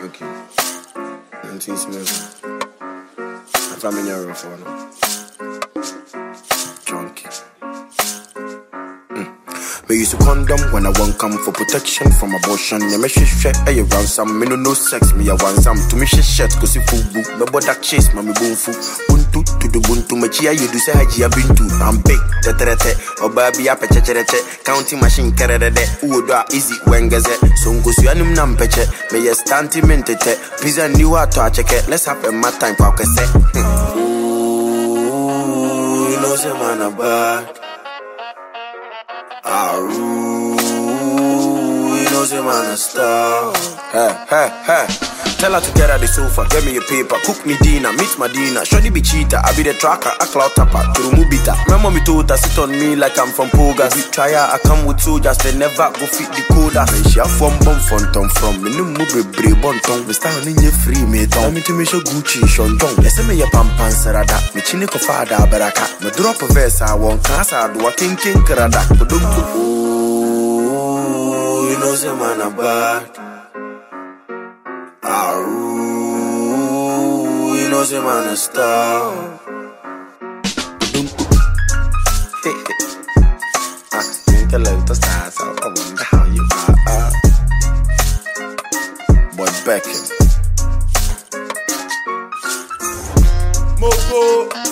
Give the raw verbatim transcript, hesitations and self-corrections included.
Okay. nineteen Smith. I'm from your phone. Chunky. Me use a condom when I want come for protection from abortion. Yeah, me shit shit, hey, around some. Me no no sex, me I want some. To me shit shit, cause if you book, no but that chase, mommy boom fu. Buntu to the buntu, me chia you do say haji I been to. I'm big, teterete, or baby up a checherete. Counting machine kerede, who do easy when gazette. So go see anum nam peche, me yes stanti mentete. Pizza new to a check it, let's have a mad time for a set. Ooh, you know, say man a bad. Ah, ooh, you know say man a star. Hey, hey, hey. Tell her to get out the sofa, get me a paper, cook me dinner, meet my dinner. Shawty be cheater, I be the tracker, a cloud tapper, to remove bitter. My mommy told her sit on me like I'm from Pogas. We try her, I come with soldiers, they never go fit the coda. When she a from bum fonton from me, no move brave bonton. We stand in your free me tongue. Me to me show Gucci, Sean Dong. Let's say me a pampan sarada, me chini ko fada baraka. Me drop a verse, I want class, I do a king king karada. Ooh, you know say man a bad. Ah, ooh, you know say man a star. Ah, think a little star, so I wonder how you are. Boy Beckham. Moko.